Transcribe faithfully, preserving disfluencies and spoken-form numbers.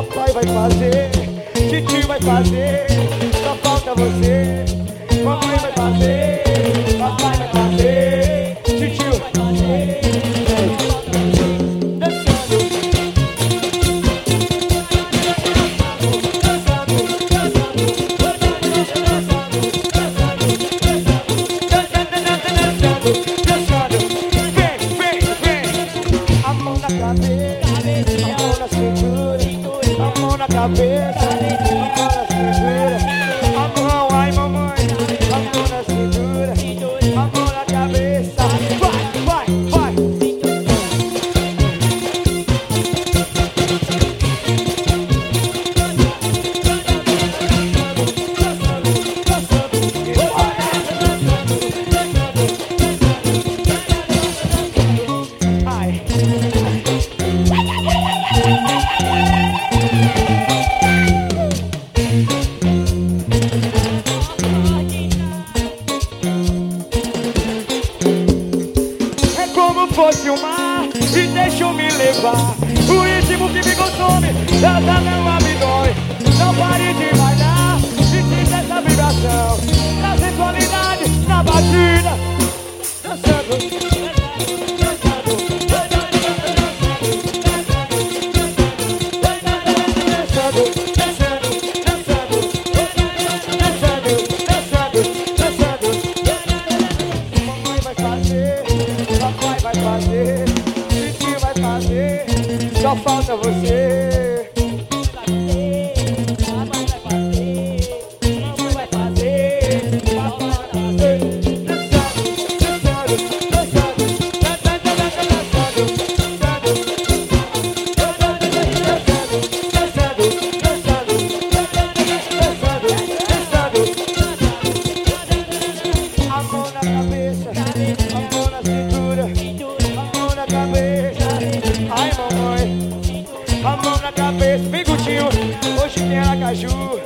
Papai vai fazer, titio vai fazer, só falta você. Mamãe vai fazer, papai vai fazer, titio vai fazer. Cabeça, a mão na cintura, a mão, ai mamãe, a mão na cintura, a mão na cabeça, vai, vai, vai. Ai. Fosse o mar e deixou me levar. O ritmo que me consome, essa não abdói. Não pare de bailar, sentindo essa vibração. Na sensualidade, na batida, dançando, dançando, dançando, dançando, dançando, dançando, dançando. Mamãe vai fazer, papai vai fazer, titio vai fazer, só falta você. Papai vai fazer, mamãe vai fazer, papai vai fazer. Dançando, dançando, dançando, dançando, dançando, a mão na cabeça, a mão na cintura, a mão na cabeça, ai mamãe, a mão na cabeça, bem curtinho, hoje tem Aracaju.